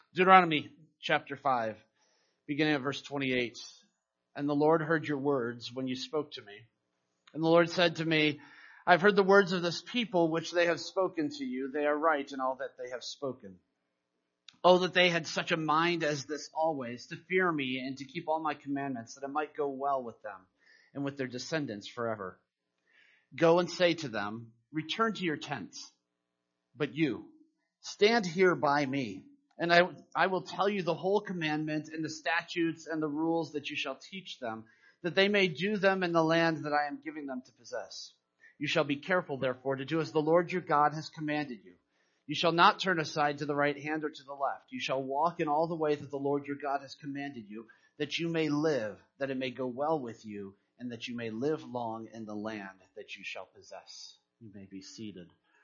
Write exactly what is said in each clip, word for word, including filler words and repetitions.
Deuteronomy chapter five, beginning at verse twenty-eight. And the Lord heard your words when you spoke to me. And the Lord said to me, I've heard the words of this people which they have spoken to you. They are right in all that they have spoken. Oh, that they had such a mind as this always, to fear me and to keep all my commandments, that it might go well with them and with their descendants forever. Go and say to them, return to your tents. But you, stand here by me, and I, I will tell you the whole commandment and the statutes and the rules that you shall teach them, that they may do them in the land that I am giving them to possess. You shall be careful, therefore, to do as the Lord your God has commanded you. You shall not turn aside to the right hand or to the left. You shall walk in all the ways that the Lord your God has commanded you, that you may live, that it may go well with you, and that you may live long in the land that you shall possess. You may be seated.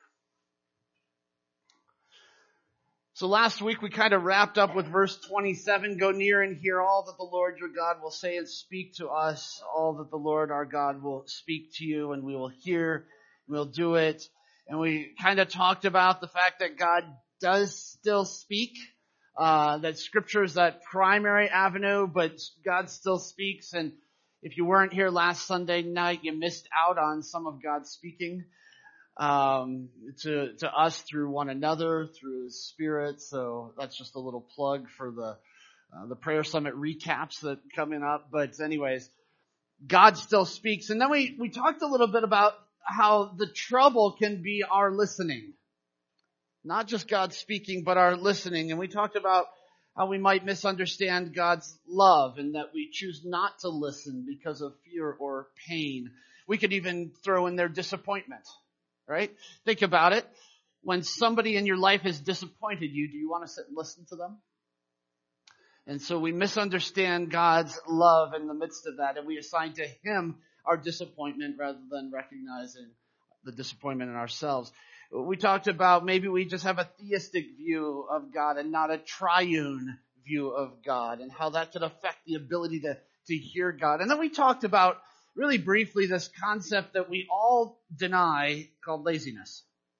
So last week we kind of wrapped up with verse twenty-seven. Go near and hear all that the Lord your God will say and speak to us. All that the Lord our God will speak to you, and we will hear, we'll do it. And we kind of talked about the fact that God does still speak, uh, that Scripture is that primary avenue, but God still speaks. And if you weren't here last Sunday night, you missed out on some of God's speaking um, to to us through one another, through His Spirit. So that's just a little plug for the uh, the Prayer Summit recaps that are coming up. But anyways, God still speaks. And then we we talked a little bit about how the trouble can be our listening. Not just God speaking, but our listening. And we talked about how we might misunderstand God's love and that we choose not to listen because of fear or pain. We could even throw in there disappointment, right? Think about it. When somebody in your life has disappointed you, do you want to sit and listen to them? And so we misunderstand God's love in the midst of that, and we assign to Him our disappointment rather than recognizing the disappointment in ourselves. We talked about maybe we just have a theistic view of God and not a triune view of God, and how that could affect the ability to, to hear God. And then we talked about, really briefly, this concept that we all deny called laziness.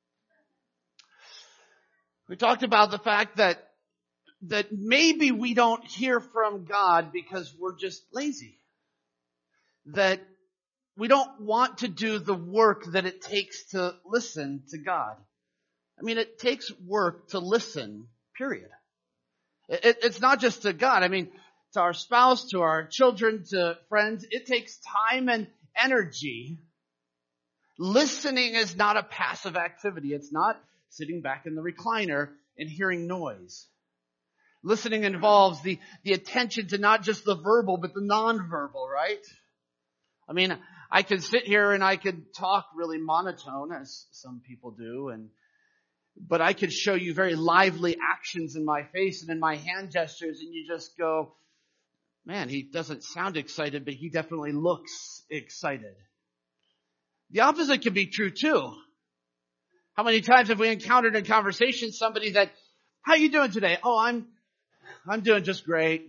We talked about the fact that that maybe we don't hear from God because we're just lazy. That we don't want to do the work that it takes to listen to God. I mean, it takes work to listen, period. It, it's not just to God. I mean, to our spouse, to our children, to friends. It takes time and energy. Listening is not a passive activity. It's not sitting back in the recliner and hearing noise. Listening involves the, the attention to not just the verbal, but the nonverbal, right? I mean, I could sit here and I could talk really monotone, as some people do, and but I could show you very lively actions in my face and in my hand gestures, and you just go, man, he doesn't sound excited, but he definitely looks excited. The opposite can be true too. How many times have we encountered in conversation somebody that, how you doing today? Oh, I'm I'm doing just great.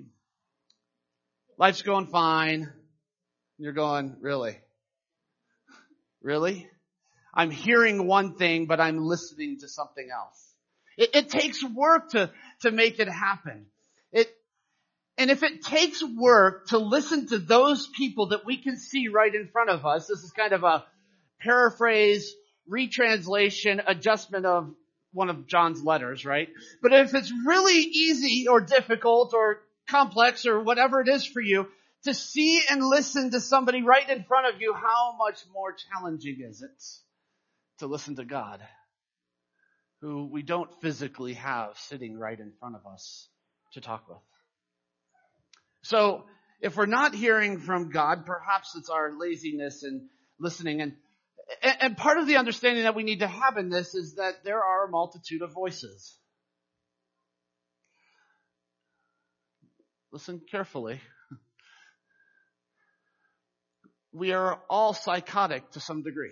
Life's going fine. You're going, really? Really? I'm hearing one thing, but I'm listening to something else. It, it takes work to, to make it happen. It, and if it takes work to listen to those people that we can see right in front of us, this is kind of a paraphrase, retranslation, adjustment of one of John's letters, right? But if it's really easy or difficult or complex or whatever it is for you to see and listen to somebody right in front of you, how much more challenging is it to listen to God, who we don't physically have sitting right in front of us to talk with? So if we're not hearing from God, perhaps it's our laziness in listening. And And part of the understanding that we need to have in this is that there are a multitude of voices. Listen carefully. We are all psychotic to some degree.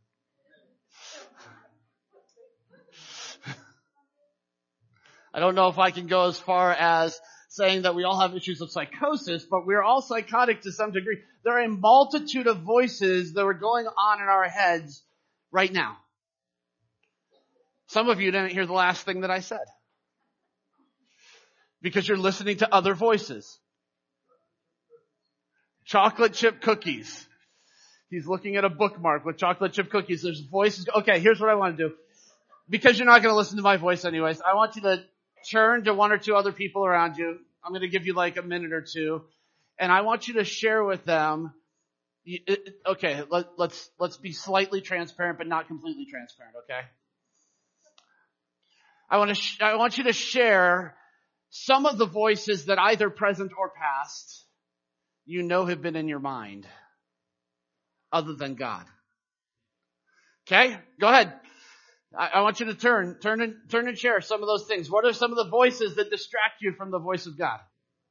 I don't know if I can go as far as saying that we all have issues of psychosis, but we're all psychotic to some degree. There are a multitude of voices that are going on in our heads right now. Some of you didn't hear the last thing that I said. Because you're listening to other voices. Chocolate chip cookies. He's looking at a bookmark with chocolate chip cookies. There's voices. Okay, here's what I want to do. Because you're not going to listen to my voice anyways, I want you to turn to one or two other people around you. I'm going to give you like a minute or two. And I want you to share with them. Okay, let, let's, let's be slightly transparent, but not completely transparent, okay? I want to, sh- I want you to share some of the voices that either present or past you know have been in your mind other than God. Okay? Go ahead. I, I want you to turn, turn and, turn and share some of those things. What are some of the voices that distract you from the voice of God?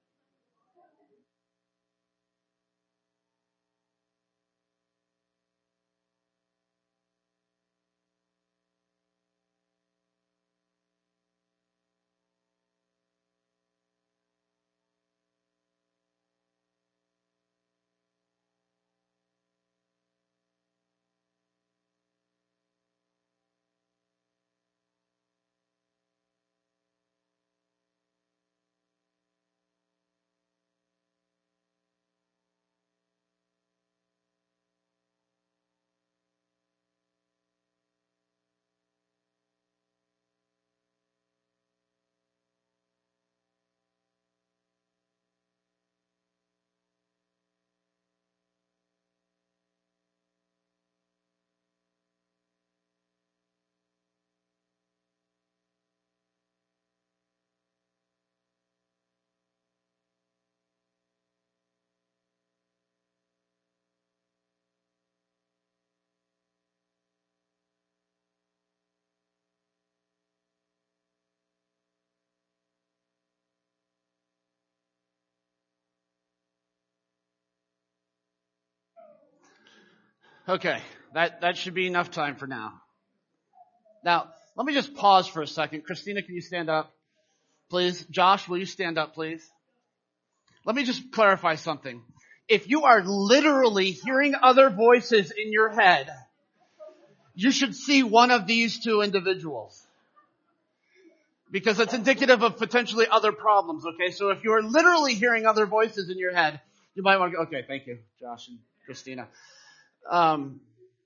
Okay, that, that should be enough time for now. Now, let me just pause for a second. Christina, can you stand up, please? Josh, will you stand up, please? Let me just clarify something. If you are literally hearing other voices in your head, you should see one of these two individuals. Because it's indicative of potentially other problems, okay? So if you are literally hearing other voices in your head, you might want to go, okay, thank you, Josh and Christina. Um,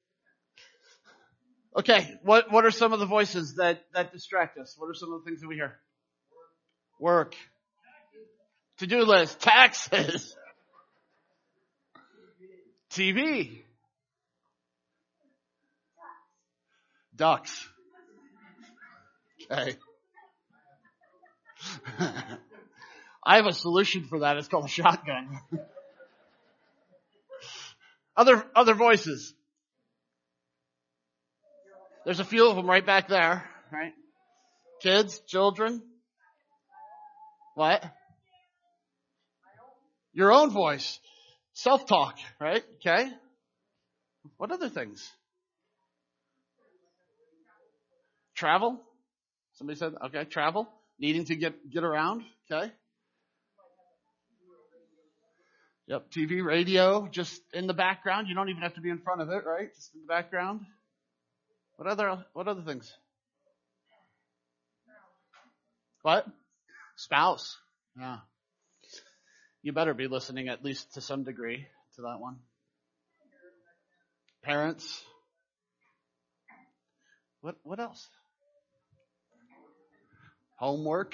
okay, what, what are some of the voices that, that distract us? What are some of the things that we hear? Work. To-do list. Taxes. T V. Ducks. Okay. I have a solution for that. It's called a shotgun. Other, other voices. There's a few of them right back there, right? Kids, children. What? Your own voice. Self-talk, right? Okay. What other things? Travel. Somebody said, okay, travel. Needing to get, get around. Okay. Yep. T V, radio, just in the background. You don't even have to be in front of it, right? Just in the background. What other, what other things? What? Spouse. Yeah. You better be listening at least to some degree to that one. Parents. What, what else? Homework.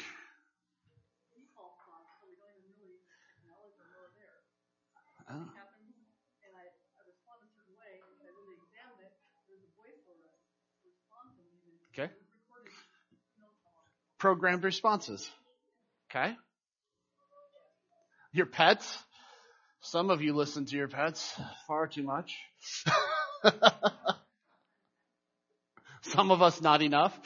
Oh. Okay. Programmed responses. Okay. Your pets. Some of you listen to your pets far too much. Some of us not enough.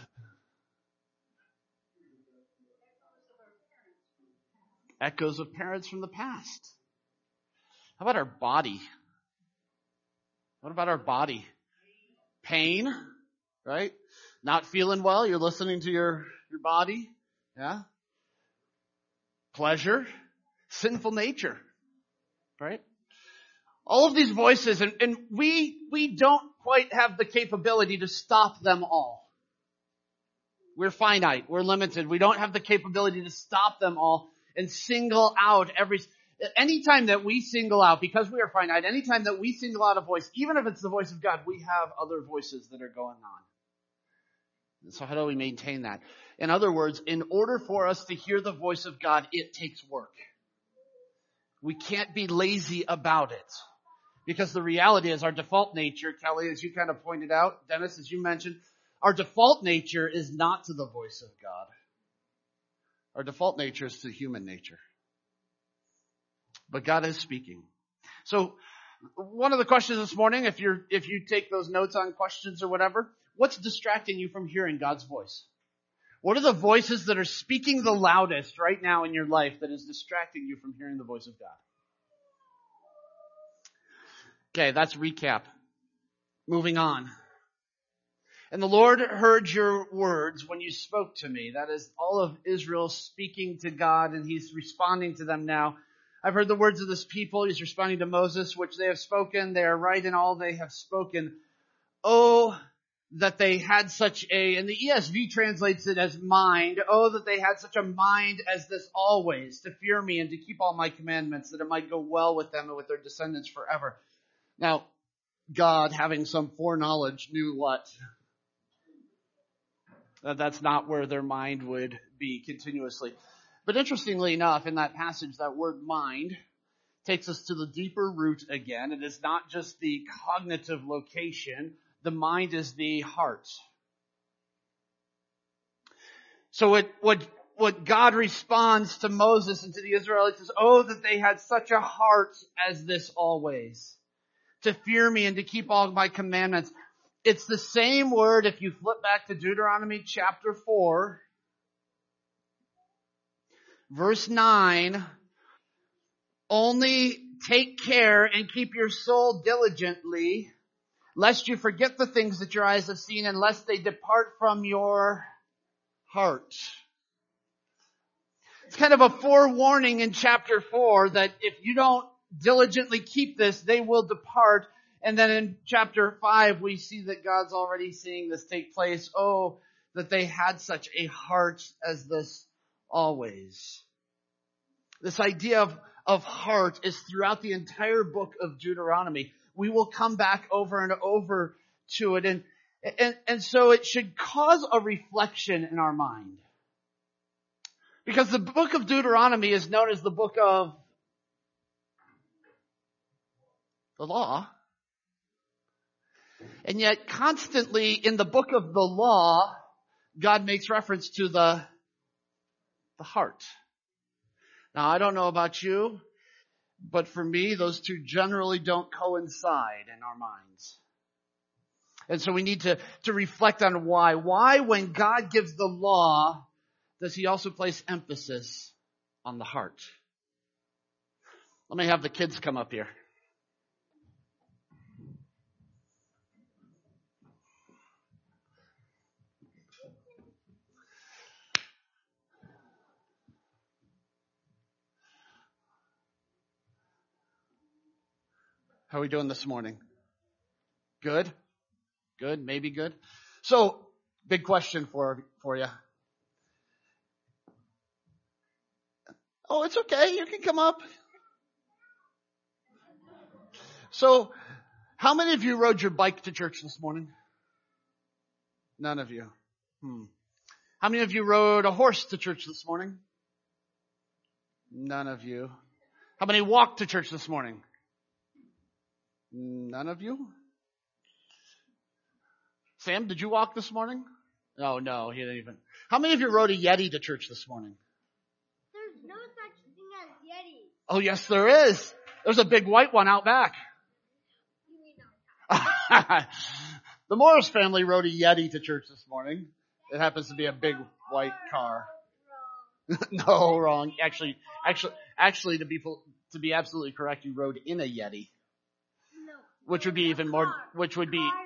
Echoes of parents from the past. How about our body? What about our body? Pain, right? Not feeling well, you're listening to your, your body. Yeah. Pleasure. Sinful nature. Right? All of these voices, and, and we, we don't quite have the capability to stop them all. We're finite. We're limited. We don't have the capability to stop them all and single out every, anytime that we single out, because we are finite, anytime that we single out a voice, even if it's the voice of God, we have other voices that are going on. So how do we maintain that? In other words, in order for us to hear the voice of God, it takes work. We can't be lazy about it. Because the reality is our default nature, Kelly, as you kind of pointed out, Dennis, as you mentioned, our default nature is not to the voice of God. Our default nature is to human nature. But God is speaking. So one of the questions this morning, if you're, if you take those notes on questions or whatever, what's distracting you from hearing God's voice? What are the voices that are speaking the loudest right now in your life that is distracting you from hearing the voice of God? Okay, that's recap. Moving on. And the Lord heard your words when you spoke to me. That is all of Israel speaking to God, and he's responding to them now. I've heard the words of this people. He's responding to Moses, which they have spoken. They are right in all they have spoken. Oh, that they had such a, and the E S V translates it as mind. Oh, that they had such a mind as this always, to fear me and to keep all my commandments, that it might go well with them and with their descendants forever. Now, God, having some foreknowledge, knew what? That that's not where their mind would be continuously. But interestingly enough, in that passage, that word mind takes us to the deeper root again. It is not just the cognitive location. The mind is the heart. So what, what, what God responds to Moses and to the Israelites is, oh, that they had such a heart as this always, to fear me and to keep all my commandments. It's the same word if you flip back to Deuteronomy chapter four, verse nine. Only take care and keep your soul diligently, lest you forget the things that your eyes have seen, and lest they depart from your heart. It's kind of a forewarning in chapter four that if you don't diligently keep this, they will depart. And then in chapter five, we see that God's already seeing this take place. Oh, that they had such a heart as this always. This idea of, of heart is throughout the entire book of Deuteronomy. We will come back over and over to it. And, and, and so it should cause a reflection in our mind. Because the book of Deuteronomy is known as the book of the law. And yet constantly in the book of the law, God makes reference to the, the heart. Now, I don't know about you, but for me, those two generally don't coincide in our minds. And so we need to, to reflect on why. Why, when God gives the law, does he also place emphasis on the heart? Let me have the kids come up here. How are we doing this morning? Good? Good? Maybe good? So, big question for, for you. Oh, it's okay. You can come up. So, how many of you rode your bike to church this morning? None of you. Hmm. How many of you rode a horse to church this morning? None of you. How many walked to church this morning? None of you? Sam, did you walk this morning? Oh, no, he didn't even. How many of you rode a Yeti to church this morning? There's no such thing as Yeti. Oh, yes, there is. There's a big white one out back. The Morris family rode a Yeti to church this morning. It happens to be a big white car. No, wrong. Actually, actually, actually, to be to be absolutely correct, you rode in a Yeti. Which would be even more, which would be,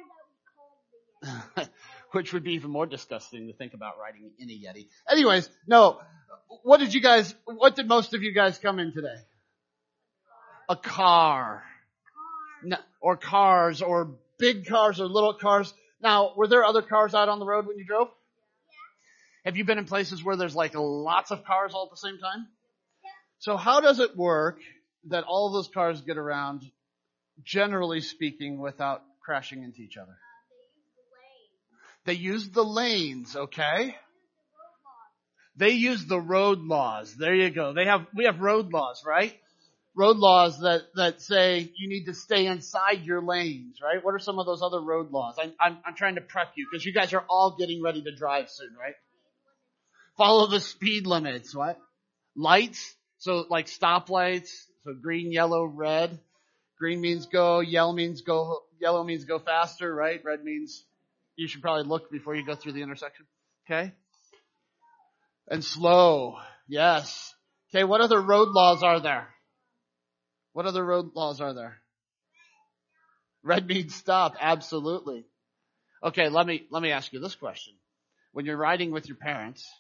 which would be even more disgusting to think about riding in a Yeti. Anyways, no, what did you guys, what did most of you guys come in today? A car. No, or cars, or big cars, or little cars. Now, were there other cars out on the road when you drove? Have you been in places where there's like lots of cars all at the same time? So how does it work that all those cars get around, generally speaking, without crashing into each other? They use the lanes, okay? They use the road laws. There you go. They have, we have road laws, right? Road laws that, that say you need to stay inside your lanes, right? What are some of those other road laws? I'm, I'm, I'm trying to prep you because you guys are all getting ready to drive soon, right? Follow the speed limits. What? Lights. So like stoplights. So green, yellow, red. Green means go. Yellow means go. Yellow means go faster, right? Red means you should probably look before you go through the intersection. Okay. And slow. Yes. Okay. What other road laws are there? What other road laws are there? Red means stop. Absolutely. Okay. Let me, let me ask you this question. When you're riding with your parents,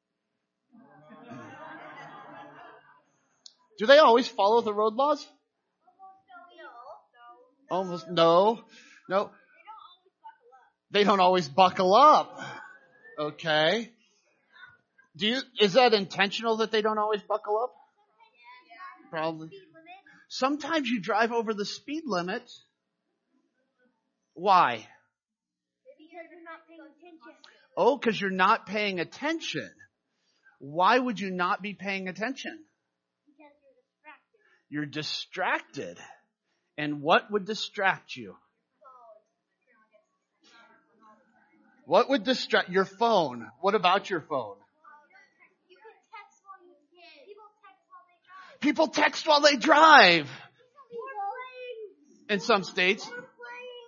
do they always follow the road laws? Almost no. No. They don't always buckle up. Okay. Do you, is that intentional that they don't always buckle up? Probably. Sometimes you drive over the speed limit. Why? Because you're not paying attention. Oh, because you're not paying attention. Why would you not be paying attention? Because you're distracted. You're distracted. And what would distract you? What would distract your phone? What about your phone? You can text while you can. People text while they drive. People text while they drive. Or playing. In some states. Or playing.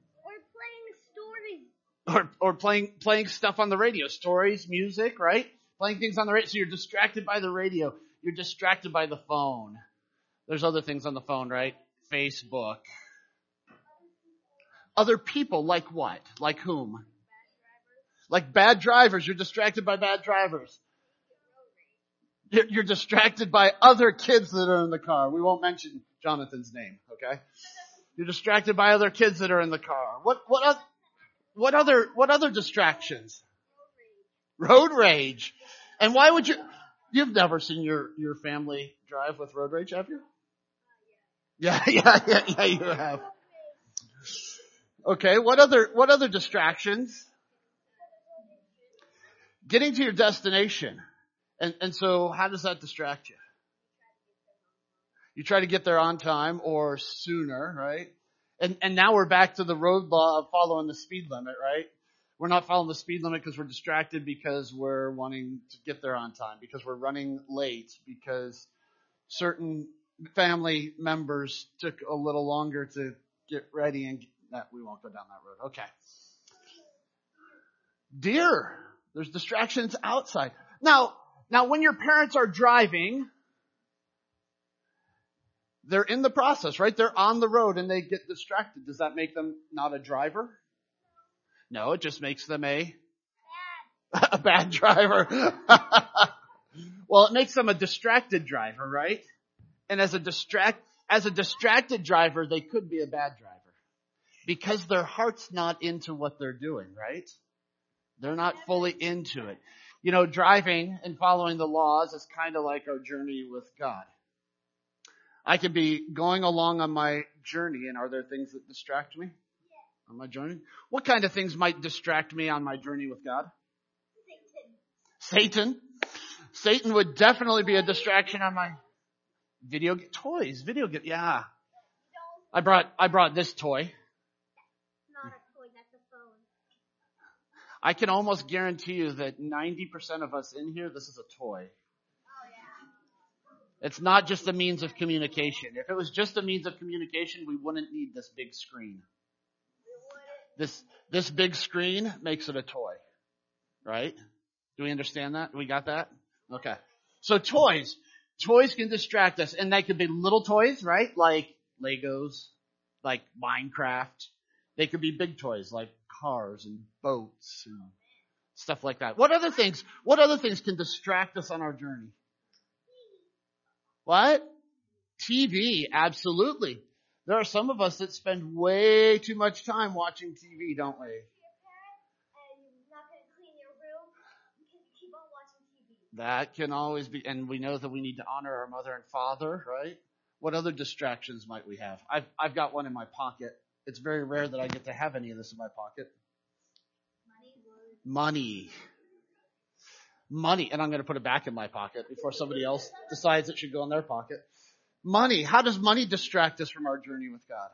Or playing stories. Or, or playing, playing stuff on the radio. Stories, music, right? Playing things on the radio. So you're distracted by the radio. You're distracted by the phone. There's other things on the phone, right? Facebook. Other people, like what? Like whom? Like bad drivers. You're distracted by bad drivers. You're, you're distracted by other kids that are in the car. We won't mention Jonathan's name, okay? You're distracted by other kids that are in the car. What, what, what other, what other distractions? Road rage. And why would you, you've never seen your, your family drive with road rage, have you? Yeah, yeah, yeah, yeah, you have. Okay, what other, what other distractions? Getting to your destination. And, and so how does that distract you? You try to get there on time or sooner, right? And, and now we're back to the road law of following the speed limit, right? We're not following the speed limit because we're distracted because we're wanting to get there on time, because we're running late, because certain family members took a little longer to get ready and that we won't go down that road. Okay. Deer. There's distractions outside. Now, now when your parents are driving, they're in the process, right? They're on the road and they get distracted. Does that make them not a driver? No, it just makes them a, a bad driver. Well, it makes them a distracted driver, right? And as a distract, as a distracted driver, they could be a bad driver because their heart's not into what they're doing, right? They're not fully into it. You know, driving and following the laws is kind of like our journey with God. I could be going along on my journey, and are there things that distract me on my journey? What kind of things might distract me on my journey with God? Satan. Satan. Satan would definitely be a distraction on my video g- toys. Video game. Yeah. I brought I brought this toy. Not a toy, that's a phone. I can almost guarantee you that ninety percent of us in here, this is a toy. Oh yeah. It's not just a means of communication. If it was just a means of communication, we wouldn't need this big screen. This this big screen makes it a toy. Right? Do we understand that? We got that? Okay. So toys. Toys can distract us, and they could be little toys, right? Like Legos, like Minecraft. They could be big toys like cars and boats and stuff like that. What other things, what other things can distract us on our journey? What? T V, absolutely. There are some of us that spend way too much time watching T V, don't we? That can always be, and we know that we need to honor our mother and father, right? What other distractions might we have? I've, I've got one in my pocket. It's very rare that I get to have any of this in my pocket. Money. Money. And I'm going to put it back in my pocket before somebody else decides it should go in their pocket. Money. How does money distract us from our journey with God?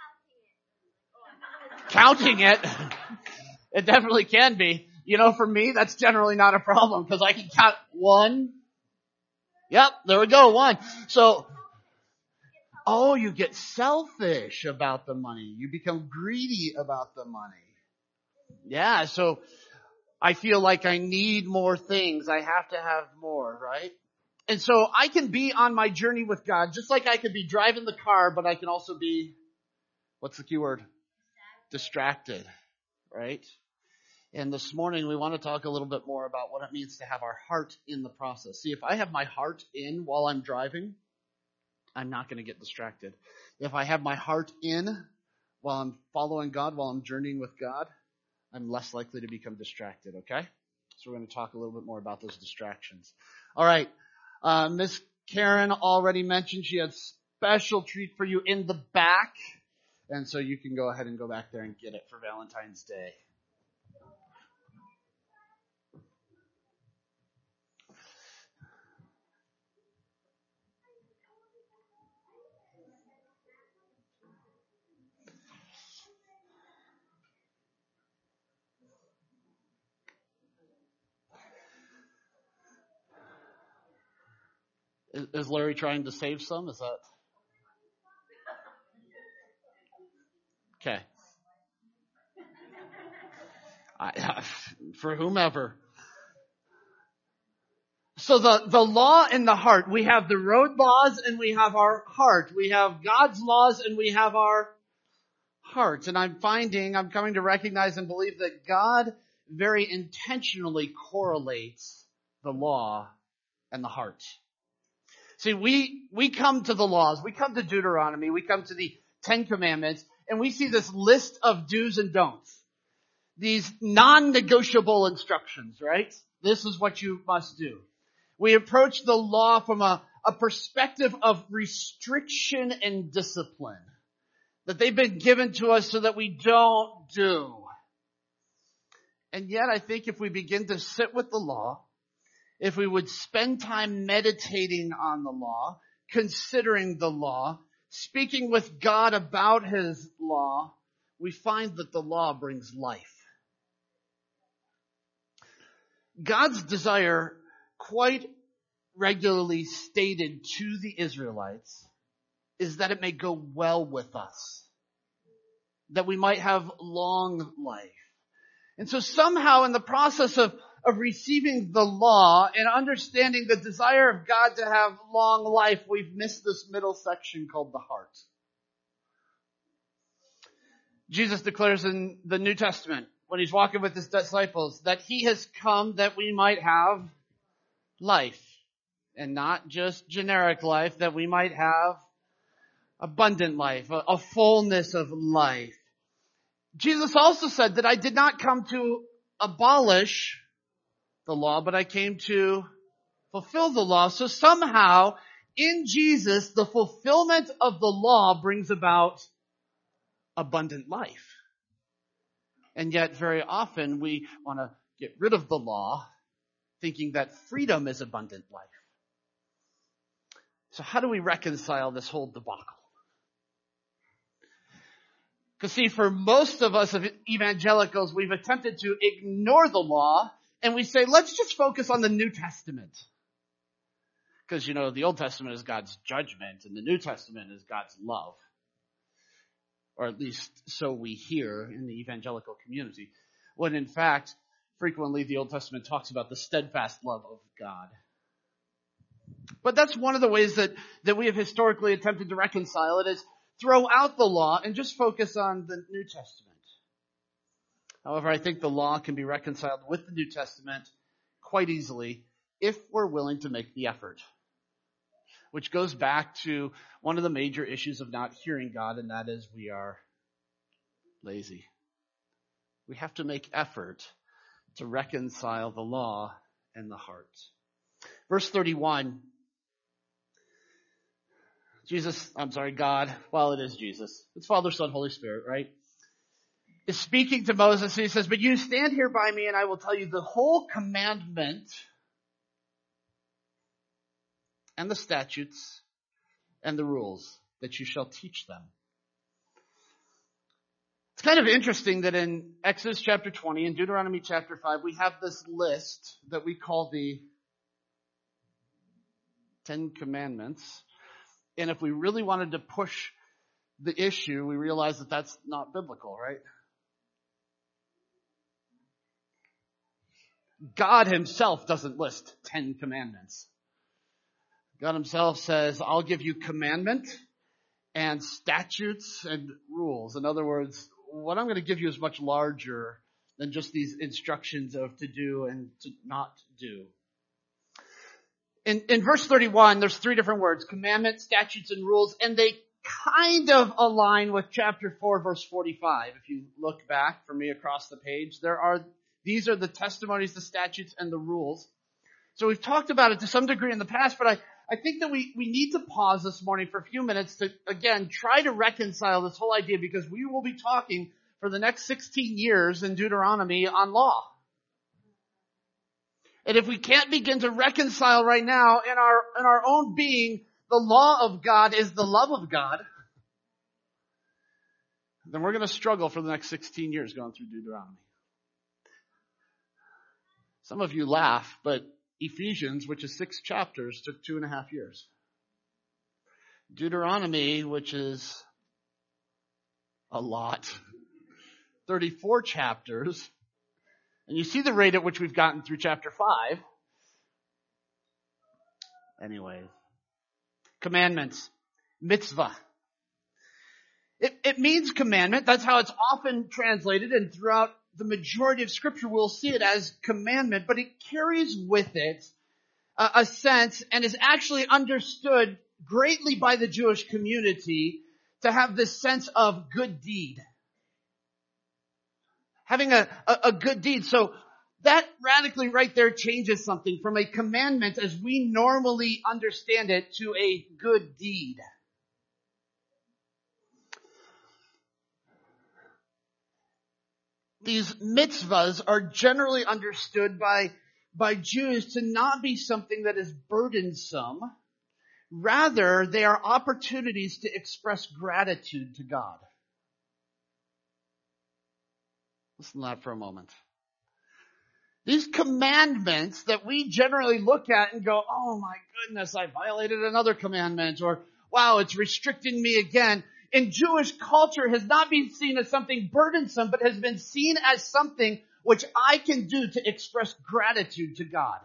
Counting it. It definitely can be. You know, for me, that's generally not a problem because I can count one. Yep, there we go, one. So, oh, you get selfish about the money. You become greedy about the money. Yeah, so I feel like I need more things. I have to have more, right? And so I can be on my journey with God just like I could be driving the car, but I can also be, what's the key word? Distracted, right? And this morning we want to talk a little bit more about what it means to have our heart in the process. See, if I have my heart in while I'm driving, I'm not going to get distracted. If I have my heart in while I'm following God, while I'm journeying with God, I'm less likely to become distracted, okay? So we're going to talk a little bit more about those distractions. All right. Uh, Miss Karen already mentioned she had special treat for you in the back. And so you can go ahead and go back there and get it for Valentine's Day. Is, is Larry trying to save some? Is that? Okay. I, for whomever. So the, the law and the heart, we have the road laws and we have our heart. We have God's laws and we have our heart. And I'm finding, I'm coming to recognize and believe that God very intentionally correlates the law and the heart. See, we, we come to the laws, we come to Deuteronomy, we come to the Ten Commandments, and we see this list of do's and don'ts. These non-negotiable instructions, right? This is what you must do. We approach the law from a, a perspective of restriction and discipline. That they've been given to us so that we don't do. And yet I think if we begin to sit with the law, if we would spend time meditating on the law, considering the law, speaking with God about His law, we find that the law brings life. God's desire, quite regularly stated to the Israelites, is that it may go well with us, that we might have long life. And so somehow in the process of, of receiving the law and understanding the desire of God to have long life, we've missed this middle section called the heart. Jesus declares in the New Testament, when He's walking with His disciples, that He has come that we might have life. And not just generic life, that we might have abundant life, a, a fullness of life. Jesus also said that I did not come to abolish the law, but I came to fulfill the law. So somehow, in Jesus, the fulfillment of the law brings about abundant life. And yet, very often, we want to get rid of the law, thinking that freedom is abundant life. So how do we reconcile this whole debacle? Because see, for most of us evangelicals, we've attempted to ignore the law and we say, let's just focus on the New Testament. Because, you know, the Old Testament is God's judgment and the New Testament is God's love. Or at least so we hear in the evangelical community. When in fact, frequently the Old Testament talks about the steadfast love of God. But that's one of the ways that, that we have historically attempted to reconcile it, is throw out the law and just focus on the New Testament. However, I think the law can be reconciled with the New Testament quite easily if we're willing to make the effort. Which goes back to one of the major issues of not hearing God, and that is we are lazy. We have to make effort to reconcile the law and the heart. Verse thirty-one. Jesus, I'm sorry, God, well, it is Jesus. It's Father, Son, Holy Spirit, right? Is speaking to Moses. He says, but you stand here by me and I will tell you the whole commandment and the statutes and the rules that you shall teach them. It's kind of interesting that in Exodus chapter twenty and Deuteronomy chapter five, we have this list that we call the Ten Commandments. And if we really wanted to push the issue, we realize that that's not biblical, right? God himself doesn't list ten commandments. God himself says, I'll give you commandment and statutes and rules. In other words, what I'm going to give you is much larger than just these instructions of to do and to not do. In, in verse thirty-one, there's three different words, commandment, statutes, and rules, and they kind of align with chapter four, verse forty-five. If you look back for me across the page, there are, these are the testimonies, the statutes, and the rules. So we've talked about it to some degree in the past, but I, I think that we, we need to pause this morning for a few minutes to, again, try to reconcile this whole idea, because we will be talking for the next sixteen years in Deuteronomy on law. And if we can't begin to reconcile right now in our, in our own being, the law of God is the love of God, then we're going to struggle for the next sixteen years going through Deuteronomy. Some of you laugh, but Ephesians, which is six chapters, took two and a half years. Deuteronomy, which is a lot, thirty-four chapters, and you see the rate at which we've gotten through chapter five. Anyway, commandments, mitzvah. It, it means commandment. That's how it's often translated, and throughout the majority of Scripture we'll see it as commandment, but it carries with it a, a sense and is actually understood greatly by the Jewish community to have this sense of good deed. Having a, a, a good deed. So that radically right there changes something from a commandment as we normally understand it to a good deed. These mitzvahs are generally understood by, by Jews to not be something that is burdensome. Rather, they are opportunities to express gratitude to God. Listen to that for a moment. These commandments that we generally look at and go, oh my goodness, I violated another commandment, or wow, it's restricting me again. In Jewish culture has not been seen as something burdensome, but has been seen as something which I can do to express gratitude to God.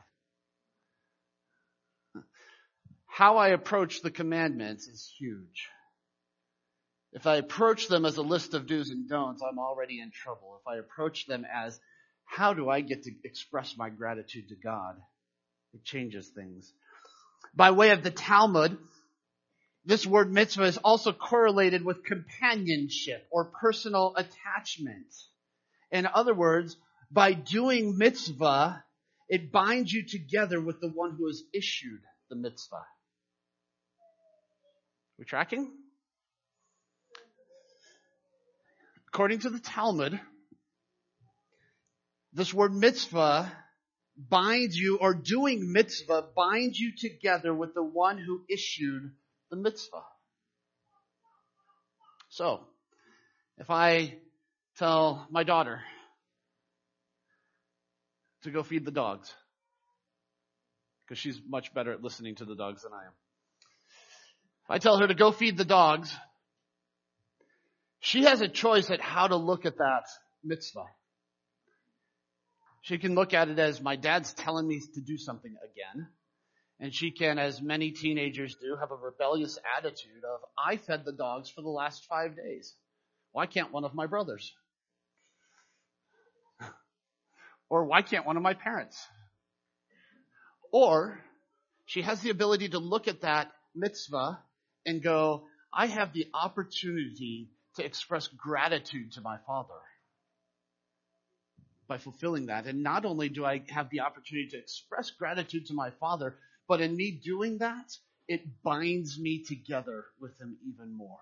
How I approach the commandments is huge. If I approach them as a list of do's and don'ts, I'm already in trouble. If I approach them as, how do I get to express my gratitude to God? It changes things. By way of the Talmud, this word mitzvah is also correlated with companionship or personal attachment. In other words, by doing mitzvah, it binds you together with the one who has issued the mitzvah. We tracking? According to the Talmud, this word mitzvah binds you, or doing mitzvah binds you together with the one who issued the mitzvah. So, if I tell my daughter to go feed the dogs, because she's much better at listening to the dogs than I am. If I tell her to go feed the dogs, she has a choice at how to look at that mitzvah. She can look at it as, my dad's telling me to do something again. And she can, as many teenagers do, have a rebellious attitude of, I fed the dogs for the last five days. Why can't one of my brothers? Or why can't one of my parents? Or she has the ability to look at that mitzvah and go, I have the opportunity to express gratitude to my Father by fulfilling that. And not only do I have the opportunity to express gratitude to my Father, But in me doing that, it binds me together with him even more.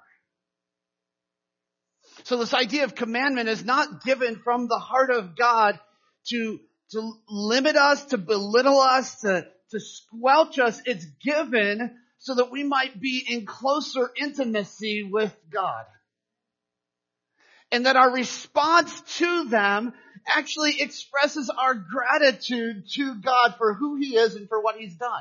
So this idea of commandment is not given from the heart of God to, to limit us, to belittle us, to, to squelch us. It's given so that we might be in closer intimacy with God. And that our response to them actually expresses our gratitude to God for who he is and for what he's done.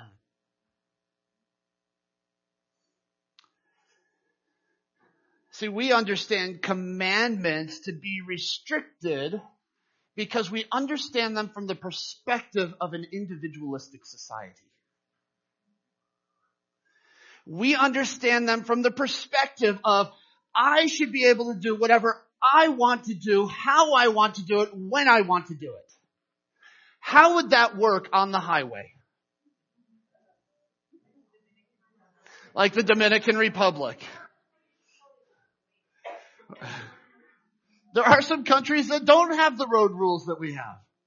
See, we understand commandments to be restricted because we understand them from the perspective of an individualistic society. We understand them from the perspective of, I should be able to do whatever I want to do, how I want to do it, when I want to do it. How would that work on the highway? Like the Dominican Republic. There are some countries that don't have the road rules that we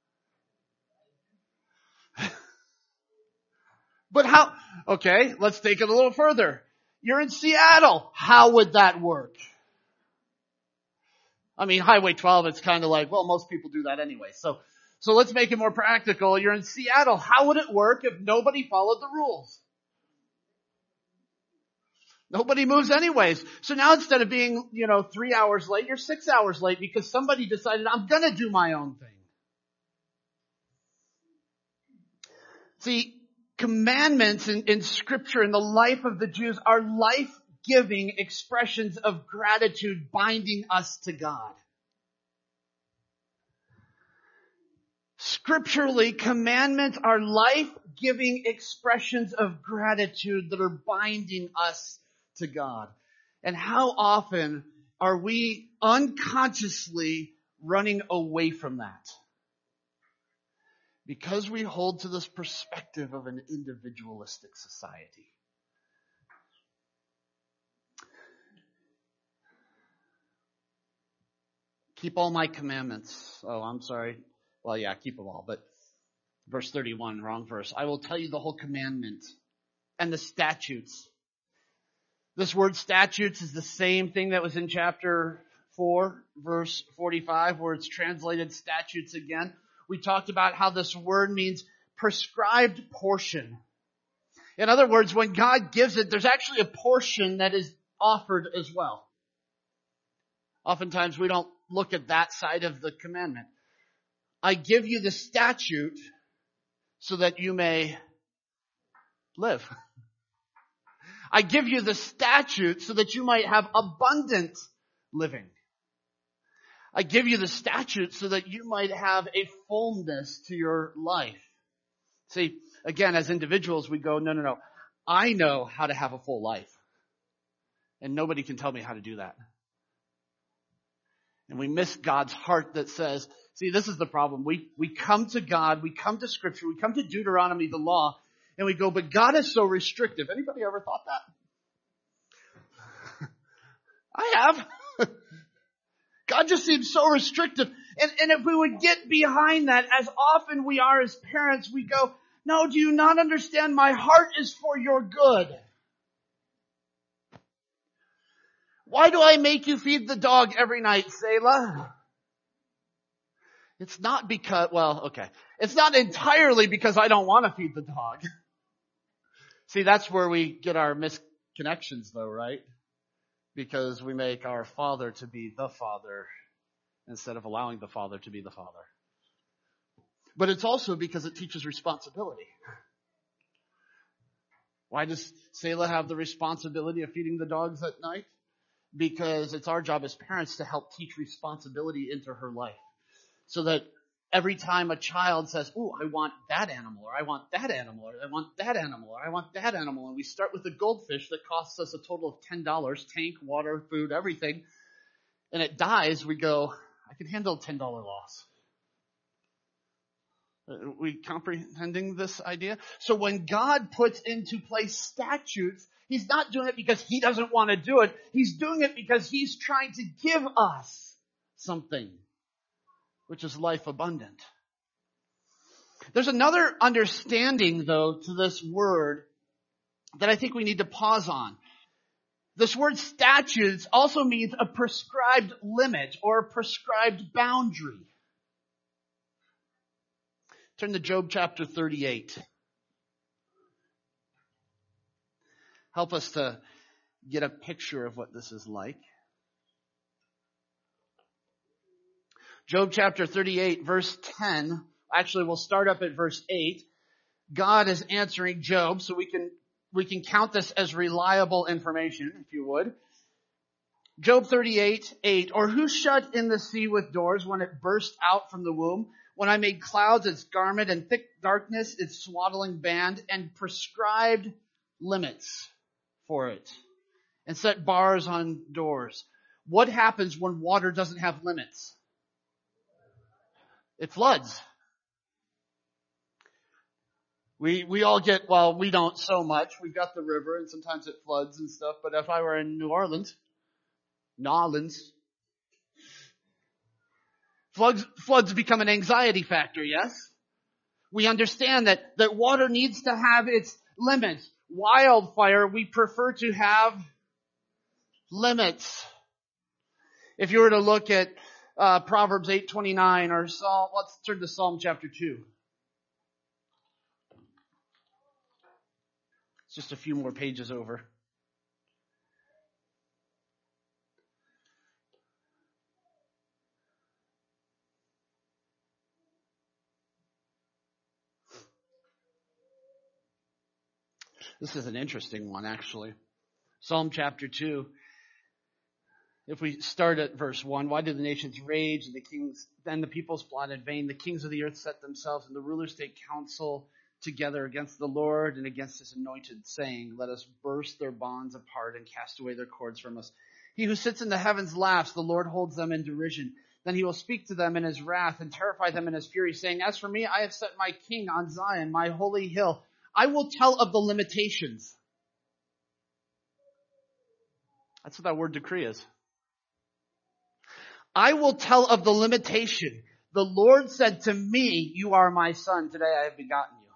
have. But how, okay, let's take it a little further. You're in Seattle. How would that work? I mean, Highway twelve, it's kind of like, well, most people do that anyway. So, so let's make it more practical. You're in Seattle. How would it work if nobody followed the rules? Nobody moves anyways. So now instead of being, you know, three hours late, you're six hours late because somebody decided, I'm going to do my own thing. See, commandments in, in Scripture in the life of the Jews are life-giving expressions of gratitude binding us to God. Scripturally, commandments are life-giving expressions of gratitude that are binding us to God. And how often are we unconsciously running away from that? Because we hold to this perspective of an individualistic society. Keep all my commandments. Oh, I'm sorry. Well, yeah, keep them all. But verse thirty-one, wrong verse. I will tell you the whole commandment and the statutes. This word statutes is the same thing that was in chapter four, verse forty-five, where it's translated statutes again. We talked about how this word means prescribed portion. In other words, when God gives it, there's actually a portion that is offered as well. Oftentimes we don't look at that side of the commandment. I give you the statute so that you may live. I give you the statute so that you might have abundant living. I give you the statute so that you might have a fullness to your life. See, again, as individuals, we go, no, no, no. I know how to have a full life. And nobody can tell me how to do that. And we miss God's heart that says, see, this is the problem. We, we come to God, we come to Scripture, we come to Deuteronomy, the law, and we go, but God is so restrictive. Anybody ever thought that? I have. God just seems so restrictive. And, and if we would get behind that, as often we are as parents, we go, no, do you not understand? My heart is for your good. Why do I make you feed the dog every night, Selah? It's not because, well, okay. It's not entirely because I don't want to feed the dog. See, that's where we get our misconnections though, right? Because we make our Father to be the Father instead of allowing the Father to be the Father. But it's also because it teaches responsibility. Why does Selah have the responsibility of feeding the dogs at night? Because it's our job as parents to help teach responsibility into her life. So that every time a child says, ooh, I want that animal, or I want that animal, or I want that animal, or I want that animal, and we start with a goldfish that costs us a total of ten dollars, tank, water, food, everything, and it dies, we go, I can handle a ten dollars loss. Are we comprehending this idea? So when God puts into place statutes, He's not doing it because He doesn't want to do it. He's doing it because He's trying to give us something, which is life abundant. There's another understanding, though, to this word that I think we need to pause on. This word statutes also means a prescribed limit or a prescribed boundary. Turn to Job chapter thirty-eight. Help us to get a picture of what this is like. Job chapter thirty-eight, verse ten. Actually, we'll start up at verse eight. God is answering Job, so we can we can count this as reliable information, if you would. Job thirty-eight, eight. Or who shut in the sea with doors when it burst out from the womb? When I made clouds its garment and thick darkness its swaddling band, and prescribed limits for it, and set bars on doors. What happens when water doesn't have limits? It floods. We we all get, well, we don't so much. We've got the river and sometimes it floods and stuff. But if I were in New Orleans, New Orleans, floods, floods become an anxiety factor, yes? We understand that, that water needs to have its limits. Wildfire, we prefer to have limits. If you were to look at uh, Proverbs eight twenty-nine or Psalm, let's turn to Psalm chapter two. It's just a few more pages over. This is an interesting one, actually. Psalm chapter two. If we start at verse one, why do the nations rage and the kings, then the peoples plot in vain? The kings of the earth set themselves and the rulers take counsel together against the Lord and against his anointed, saying, let us burst their bonds apart and cast away their cords from us. He who sits in the heavens laughs, the Lord holds them in derision. Then he will speak to them in his wrath and terrify them in his fury, saying, as for me, I have set my king on Zion, my holy hill. I will tell of the limitations. That's what that word decree is. I will tell of the limitation. The Lord said to me, you are my son. Today I have begotten you.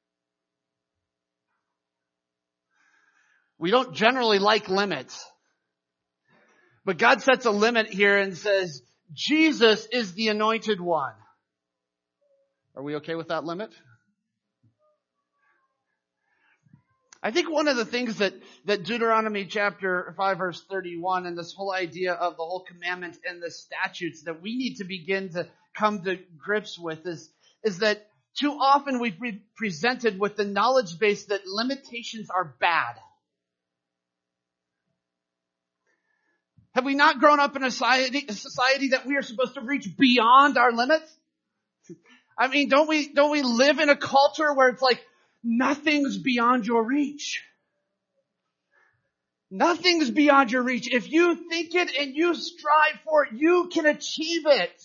We don't generally like limits. But God sets a limit here and says, Jesus is the anointed one. Are we okay with that limit? I think one of the things that, that Deuteronomy chapter five verse thirty-one and this whole idea of the whole commandment and the statutes that we need to begin to come to grips with is, is that too often we've been presented with the knowledge base that limitations are bad. Have we not grown up in a society, a society that we are supposed to reach beyond our limits? I mean, don't we, don't we live in a culture where it's like, nothing's beyond your reach. Nothing's beyond your reach. If you think it and you strive for it, you can achieve it.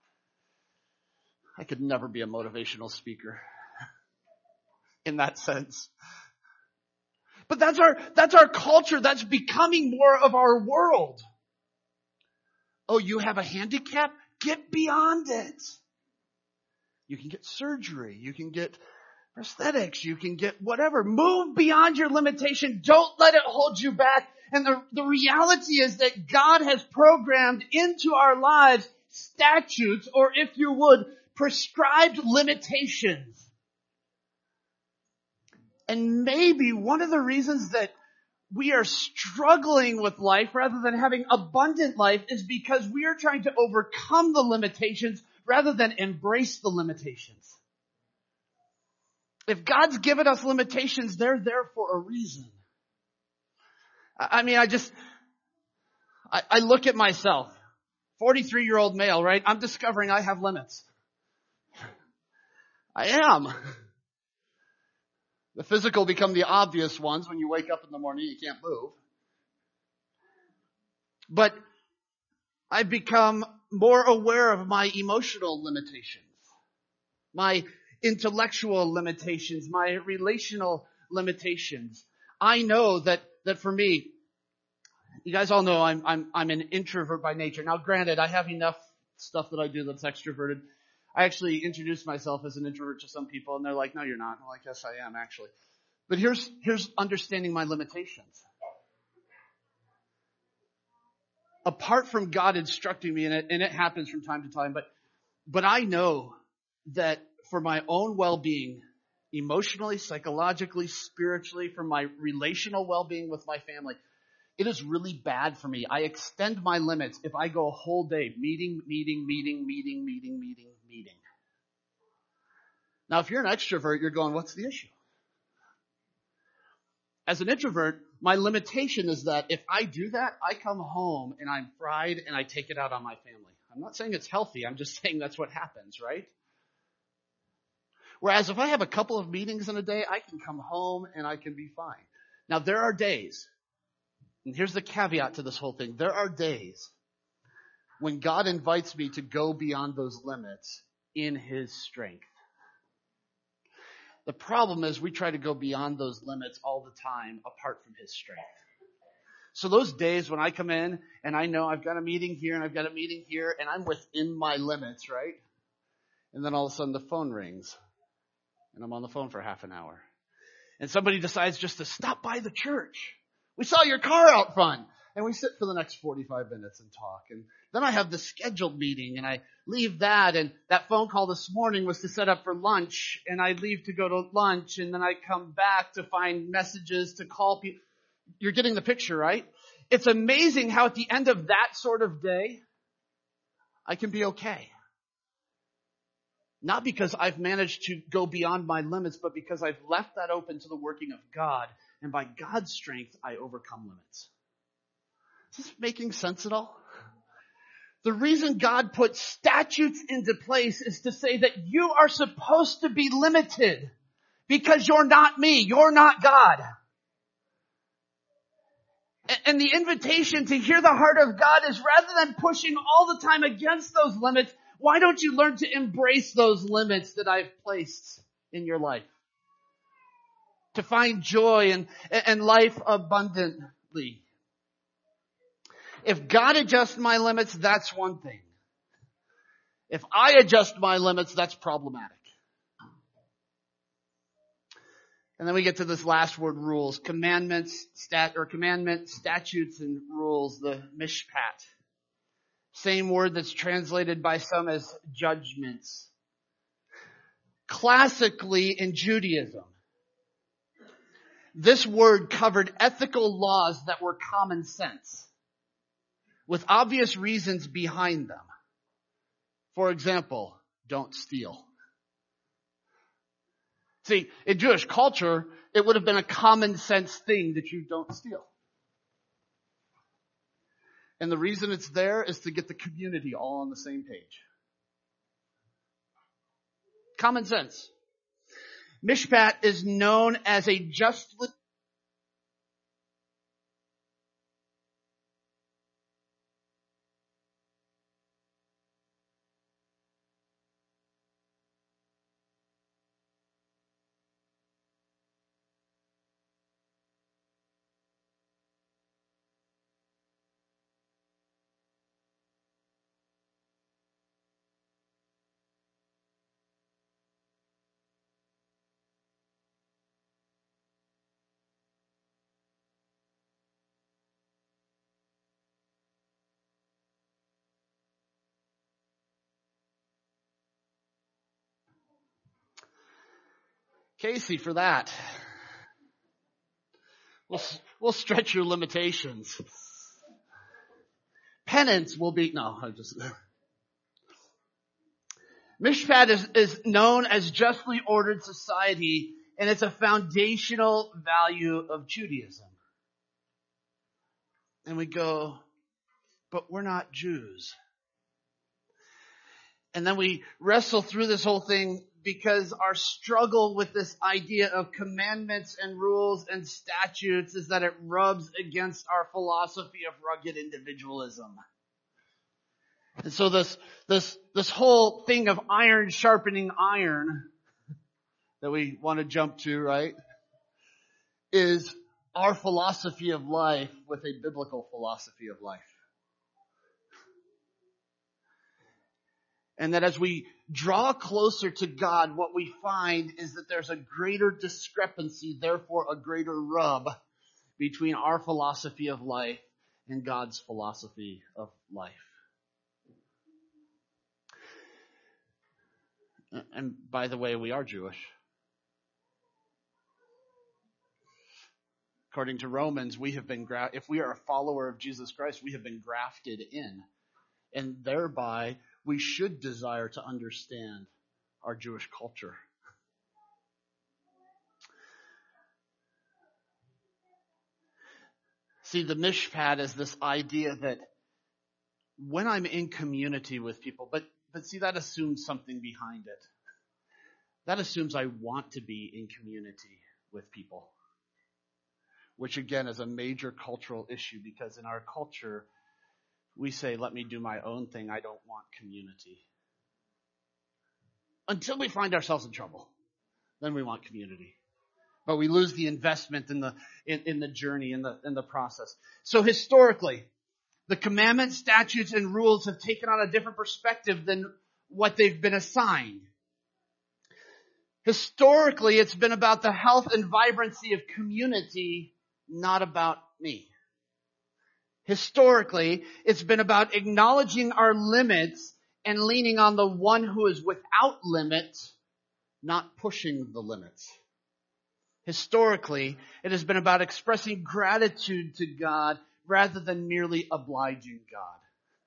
I could never be a motivational speaker in that sense. But that's our, that's our culture. That's becoming more of our world. Oh, you have a handicap? Get beyond it. You can get surgery. You can get prosthetics. You can get whatever. Move beyond your limitation. Don't let it hold you back. And the, the reality is that God has programmed into our lives statutes, or if you would, prescribed limitations. And maybe one of the reasons that we are struggling with life rather than having abundant life is because we are trying to overcome the limitations rather than embrace the limitations. If God's given us limitations, they're there for a reason. I mean, I just, I, I look at myself, forty-three-year-old male, right? I'm discovering I have limits. I am. The physical become the obvious ones when you wake up in the morning, you can't move. But I've become more aware of my emotional limitations, my intellectual limitations, my relational limitations. I know that, that for me, you guys all know I'm, I'm, I'm an introvert by nature. Now granted, I have enough stuff that I do that's extroverted. I actually introduced myself as an introvert to some people, and they're like, no, you're not. I'm like, yes, I am, actually. But here's, here's understanding my limitations. Apart from God instructing me, and it, and it happens from time to time, but, but I know that for my own well-being, emotionally, psychologically, spiritually, for my relational well-being with my family, it is really bad for me. I extend my limits if I go a whole day meeting, meeting, meeting, meeting, meeting, meeting, meeting. Now, if you're an extrovert, you're going, what's the issue? As an introvert, my limitation is that if I do that, I come home and I'm fried and I take it out on my family. I'm not saying it's healthy. I'm just saying that's what happens, right? Whereas if I have a couple of meetings in a day, I can come home and I can be fine. Now, there are days, and here's the caveat to this whole thing. There are days when God invites me to go beyond those limits in His strength. The problem is we try to go beyond those limits all the time apart from His strength. So those days when I come in and I know I've got a meeting here and I've got a meeting here and I'm within my limits, right? And then all of a sudden the phone rings and I'm on the phone for half an hour. And somebody decides just to stop by the church. We saw your car out front. And we sit for the next forty-five minutes and talk. And then I have the scheduled meeting and I leave that. And that phone call this morning was to set up for lunch. And I leave to go to lunch. And then I come back to find messages to call people. You're getting the picture, right? It's amazing how at the end of that sort of day, I can be okay. Not because I've managed to go beyond my limits, but because I've left that open to the working of God. And by God's strength, I overcome limits. Is this making sense at all? The reason God put statutes into place is to say that you are supposed to be limited because you're not me. You're not God. And the invitation to hear the heart of God is rather than pushing all the time against those limits, why don't you learn to embrace those limits that I've placed in your life? To find joy and, and life abundantly. If God adjusts my limits, that's one thing. If I adjust my limits, that's problematic. And then we get to this last word, rules. Commandments, stat, or commandment, statutes, and rules, the mishpat. Same word that's translated by some as judgments. Classically in Judaism, this word covered ethical laws that were common sense, with obvious reasons behind them. For example, don't steal. See, in Jewish culture, it would have been a common sense thing that you don't steal. And the reason it's there is to get the community all on the same page. Common sense. Mishpat is known as a justly Casey for that. We'll, we'll stretch your limitations. Penance will be, no, I just, Mishpat is, is known as justly ordered society, and it's a foundational value of Judaism. And we go, but we're not Jews. And then we wrestle through this whole thing because our struggle with this idea of commandments and rules and statutes is that it rubs against our philosophy of rugged individualism. And so this, this, this whole thing of iron sharpening iron that we want to jump to, right, is our philosophy of life with a biblical philosophy of life. And that as we draw closer to God, what we find is that there's a greater discrepancy, therefore a greater rub between our philosophy of life and God's philosophy of life. And by the way, we are Jewish. According to Romans, we have been gra- if we are a follower of Jesus Christ, we have been grafted in. And thereby, we should desire to understand our Jewish culture. See, the mishpat is this idea that when I'm in community with people, but, but see, that assumes something behind it. That assumes I want to be in community with people, which again is a major cultural issue because in our culture, we say, let me do my own thing. I don't want community. Until we find ourselves in trouble, then we want community. But we lose the investment in the in, in the journey, in the in the process. So historically, the commandments, statutes, and rules have taken on a different perspective than what they've been assigned. Historically, it's been about the health and vibrancy of community, not about me. Historically, it's been about acknowledging our limits and leaning on the one who is without limits, not pushing the limits. Historically, it has been about expressing gratitude to God rather than merely obliging God.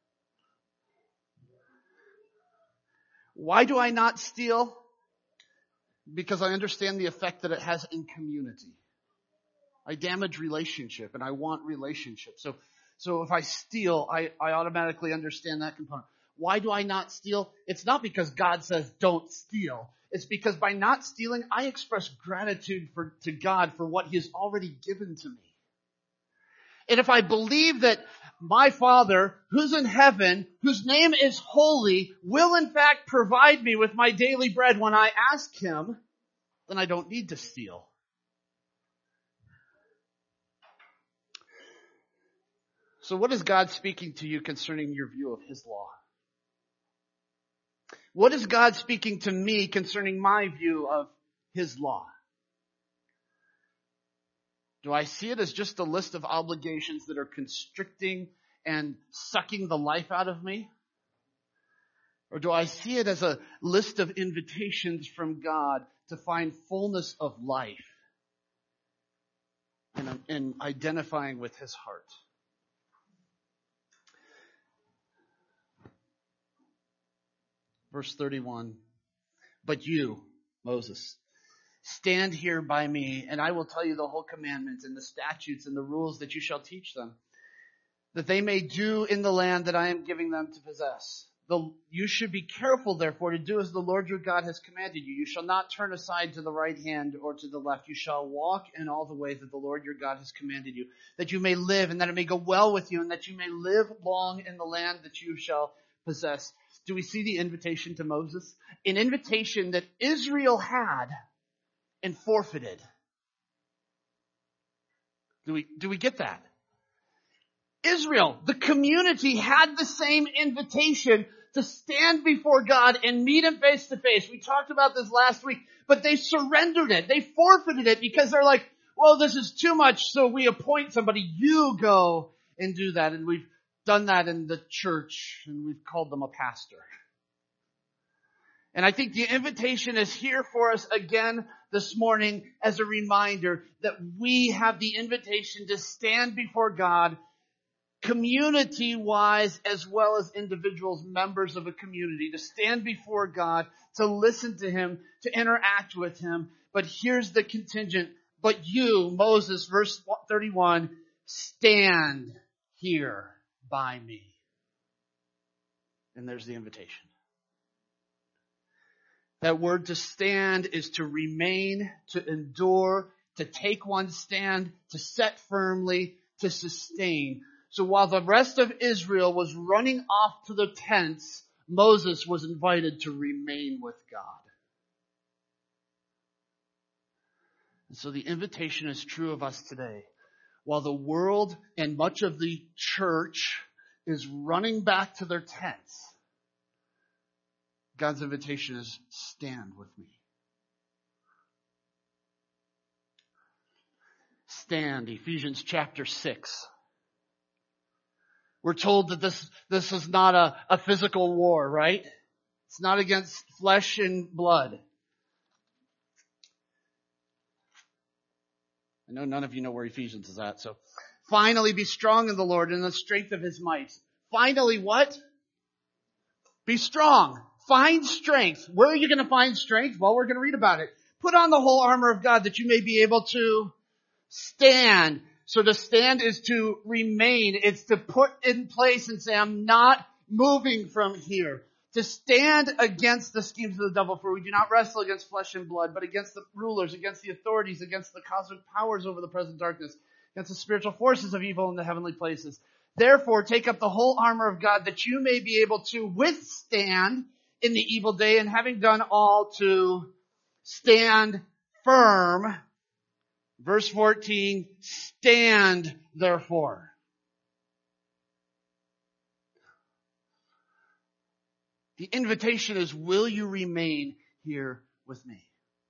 Why do I not steal? Because I understand the effect that it has in community. I damage relationship and I want relationship. So, so if I steal, I, I automatically understand that component. Why do I not steal? It's not because God says don't steal. It's because by not stealing, I express gratitude for, to God for what He has already given to me. And if I believe that my Father, who's in heaven, whose name is holy, will in fact provide me with my daily bread when I ask Him, then I don't need to steal. So what is God speaking to you concerning your view of His law? What is God speaking to me concerning my view of His law? Do I see it as just a list of obligations that are constricting and sucking the life out of me? Or do I see it as a list of invitations from God to find fullness of life and, and identifying with His heart? Verse thirty-one, but you, Moses, stand here by me, and I will tell you the whole commandment and the statutes and the rules that you shall teach them, that they may do in the land that I am giving them to possess. The, you should be careful, therefore, to do as the Lord your God has commanded you. You shall not turn aside to the right hand or to the left. You shall walk in all the ways that the Lord your God has commanded you, that you may live and that it may go well with you and that you may live long in the land that you shall possess. Do we see the invitation to Moses? An invitation that Israel had and forfeited. Do we, do we get that? Israel, the community, had the same invitation to stand before God and meet Him face to face. We talked about this last week, but they surrendered it. They forfeited it because they're like, well, this is too much, so we appoint somebody. You go and do that. And we've done that in the church, and we've called them a pastor. And I think the invitation is here for us again this morning as a reminder that we have the invitation to stand before God community-wise as well as individuals, members of a community, to stand before God, to listen to Him, to interact with Him. But here's the contingent. But you, Moses, verse thirty-one, stand here by me. And there's the invitation. That word to stand is to remain, to endure, to take one's stand, to set firmly, to sustain. So while the rest of Israel was running off to the tents, Moses was invited to remain with God. And so the invitation is true of us today. While the world and much of the church is running back to their tents, God's invitation is stand with me. Stand, Ephesians chapter six. We're told that this, this is not a, a physical war, right? It's not against flesh and blood. I know none of you know where Ephesians is at, so finally be strong in the Lord and the strength of his might. Finally what? Be strong. Find strength. Where are you going to find strength? Well, we're going to read about it. Put on the whole armor of God that you may be able to stand. So to stand is to remain. It's to put in place and say, I'm not moving from here. To stand against the schemes of the devil, for we do not wrestle against flesh and blood, but against the rulers, against the authorities, against the cosmic powers over the present darkness, against the spiritual forces of evil in the heavenly places. Therefore, take up the whole armor of God that you may be able to withstand in the evil day, and having done all, to stand firm. Verse fourteen, stand therefore. The invitation is, will you remain here with me?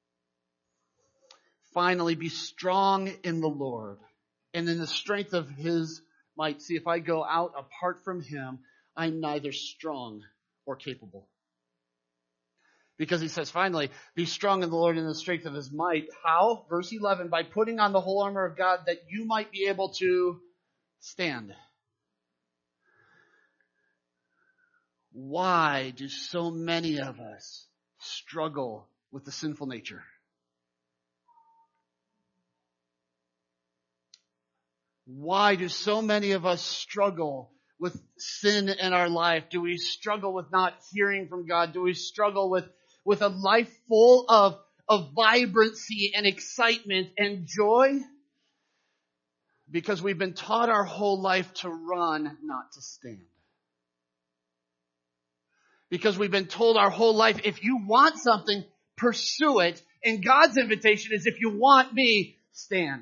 Finally, be strong in the Lord and in the strength of his might. See, if I go out apart from him, I'm neither strong or capable. Because he says, finally, be strong in the Lord and in the strength of his might. How? Verse eleven, by putting on the whole armor of God that you might be able to stand. Why do so many of us struggle with the sinful nature? Why do so many of us struggle with sin in our life? Do we struggle with not hearing from God? Do we struggle with, with a life full of, of vibrancy and excitement and joy? Because we've been taught our whole life to run, not to stand. Because we've been told our whole life, if you want something, pursue it. And God's invitation is, if you want me, stand.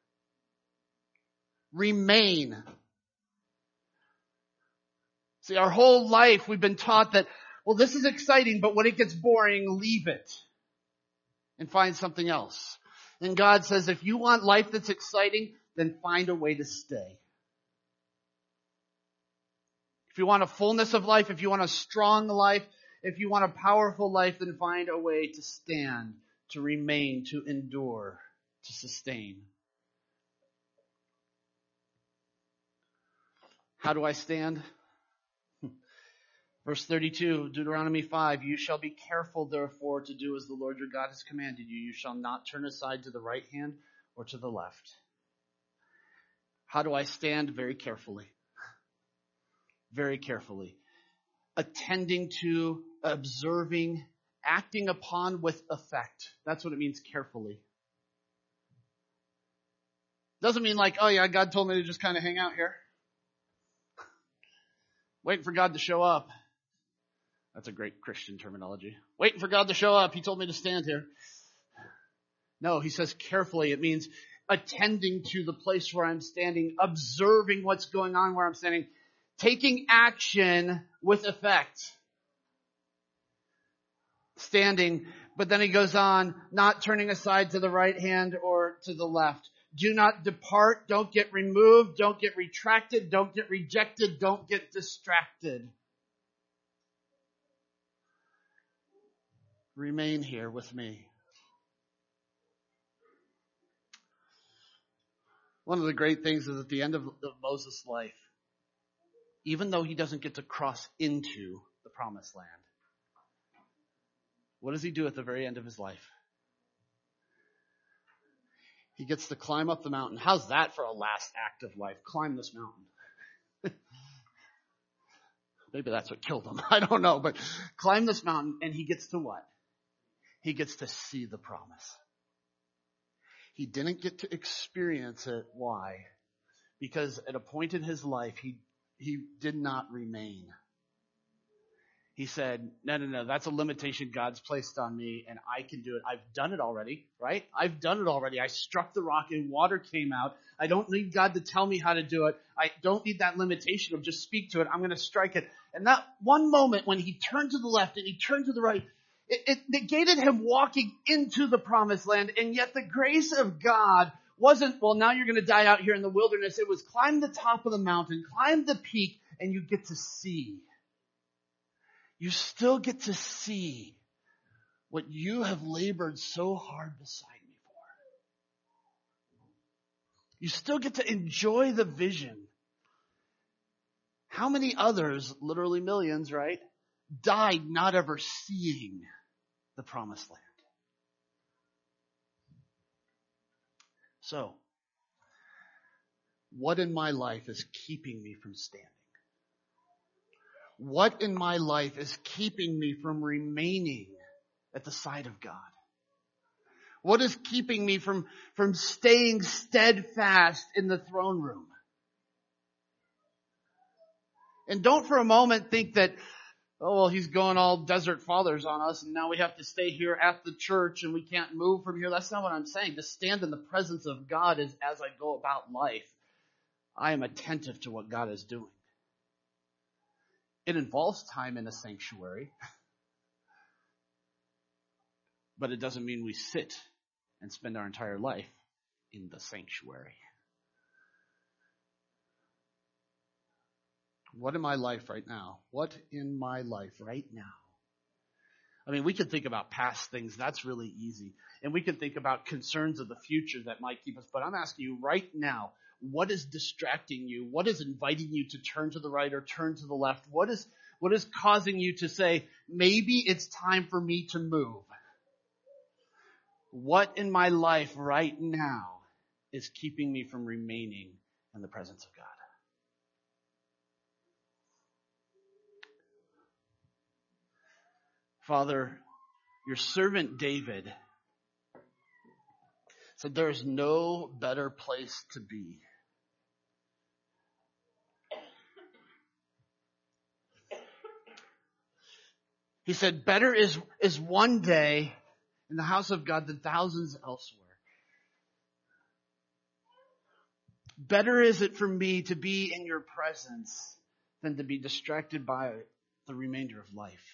Remain. See, our whole life we've been taught that, well, this is exciting, but when it gets boring, leave it and find something else. And God says, if you want life that's exciting, then find a way to stay. If you want a fullness of life, if you want a strong life, if you want a powerful life, then find a way to stand, to remain, to endure, to sustain. How do I stand? Verse thirty-two, Deuteronomy five, you shall be careful therefore to do as the Lord your God has commanded you. You shall not turn aside to the right hand or to the left. How do I stand? Very carefully. Very carefully. Attending to, observing, acting upon with effect. That's what it means, carefully. Doesn't mean like, oh yeah, God told me to just kind of hang out here. Waiting for God to show up. That's a great Christian terminology. Waiting for God to show up. He told me to stand here. No, he says carefully. It means attending to the place where I'm standing, observing what's going on where I'm standing, taking action with effect. Standing, but then he goes on, not turning aside to the right hand or to the left. Do not depart, don't get removed, don't get retracted, don't get rejected, don't get distracted. Remain here with me. One of the great things is at the end of, of Moses' life, even though he doesn't get to cross into the promised land, what does he do at the very end of his life? He gets to climb up the mountain. How's that for a last act of life? Climb this mountain. Maybe that's what killed him. I don't know. But climb this mountain and he gets to what? He gets to see the promise. He didn't get to experience it. Why? Because at a point in his life, he, he did not remain. He said, no, no, no, that's a limitation God's placed on me, and I can do it. I've done it already, right? I've done it already. I struck the rock and water came out. I don't need God to tell me how to do it. I don't need that limitation of just speak to it. I'm going to strike it. And that one moment when he turned to the left and he turned to the right, it, it negated him walking into the promised land. And yet the grace of God wasn't, well, now you're going to die out here in the wilderness. It was climb the top of the mountain, climb the peak, and you get to see. You still get to see what you have labored so hard beside me for. You still get to enjoy the vision. How many others, literally millions, right, died not ever seeing the promised land? So, what in my life is keeping me from standing? What in my life is keeping me from remaining at the side of God? What is keeping me from, from staying steadfast in the throne room? And don't for a moment think that, oh, well, he's going all desert fathers on us and now we have to stay here at the church and we can't move from here. That's not what I'm saying. To stand in the presence of God is as I go about life, I am attentive to what God is doing. It involves time in a sanctuary, but it doesn't mean we sit and spend our entire life in the sanctuary. What in my life right now? What in my life right now? I mean, we can think about past things. That's really easy. And we can think about concerns of the future that might keep us. But I'm asking you right now, what is distracting you? What is inviting you to turn to the right or turn to the left? What is, what is causing you to say, maybe it's time for me to move? What in my life right now is keeping me from remaining in the presence of God? Father, your servant David said there is no better place to be. He said, better is, is one day in the house of God than thousands elsewhere. Better is it for me to be in your presence than to be distracted by the remainder of life.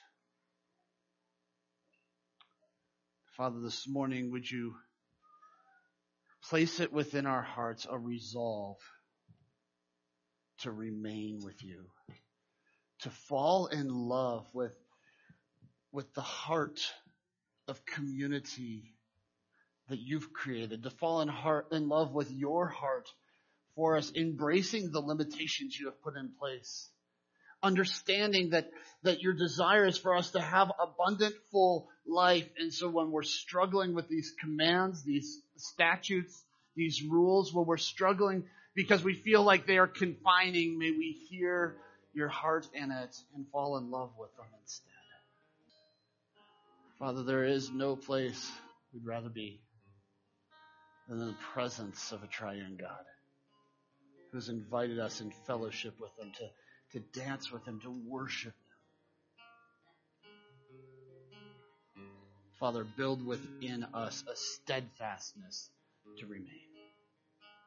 Father, this morning, would you place it within our hearts a resolve to remain with you, to fall in love with, with the heart of community that you've created, to fall in heart in love with your heart for us, embracing the limitations you have put in place, understanding that, that your desire is for us to have abundant, full life. And so when we're struggling with these commands, these statutes, these rules, when we're struggling because we feel like they are confining, may we hear your heart in it and fall in love with them instead. Father, there is no place we'd rather be than in the presence of a triune God who's invited us in fellowship with him, to, to dance with him, to worship him. Father, build within us a steadfastness to remain.